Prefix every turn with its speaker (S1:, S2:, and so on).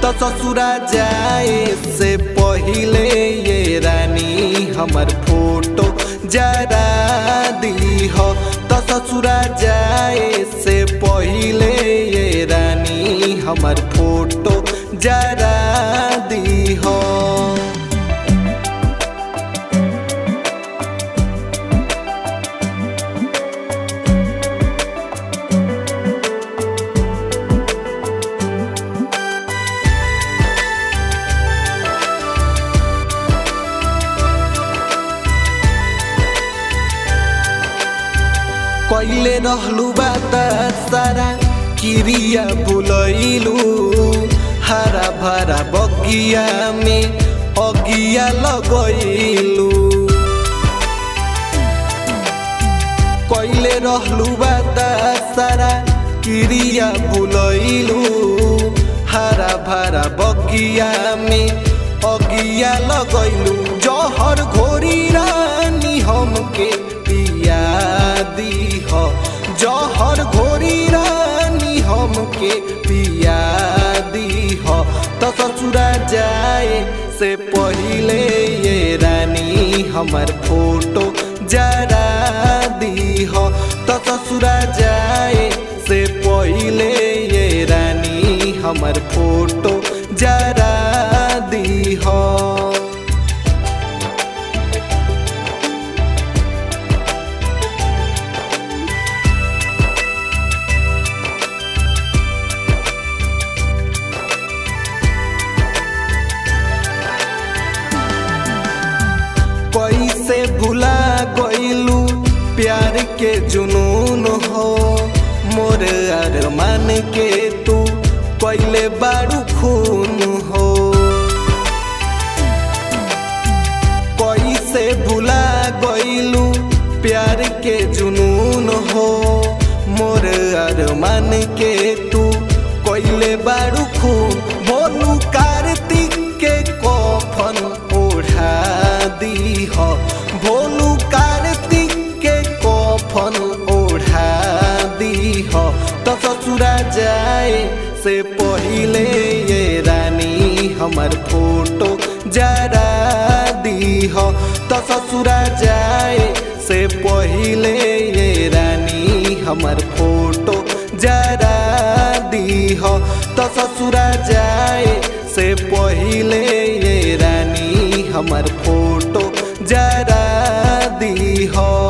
S1: तो ससुरा जाए से पहिले ये रानी हमर फोटो जरा दी हो। तो ससुरा जाए से पहिले ये रानी हमर फोटो जरा दी हो। कइले रहलू बात सारा किरिया भुलैलू, हरा भरा बगिया में अगिया लगैलू। कइले रहलू बात सारा किरिया भुलैलू, हरा भरा बगिया में अगिया लगैलू। जहर घोरी रानी हमके पिया दी हो, जहर घोरी रानी हमके पिया दी हो। तो ससुरा जाए से पहिले ये रानी हमर फोटो जरा दी हो। तो ससुरा जाए से पहिले ये रानी हमर फोटो जरा दी हो। कैसे भुला गइलू प्यार के जुनून हो, मोर अरमान के तू कइले बारू खून हो। कैसे भुला गइलू प्यार के जुनून हो, मोर अरमान के तू कइले बारू खून। बोलू कार्तिक के कफन ओढ़ा दी हो, भोलू कार्तिक के कफन ओढ़ा दी हो। तो ससुरा जाए से पहिले ये रानी हमर फोटो जरा दी हो। तो ससुरा जाए से पहिले ये रानी हमर फोटो जरा दी हो। तो ससुरा जाए से पहिले ये रानी हमर फोटो जरा दी हो।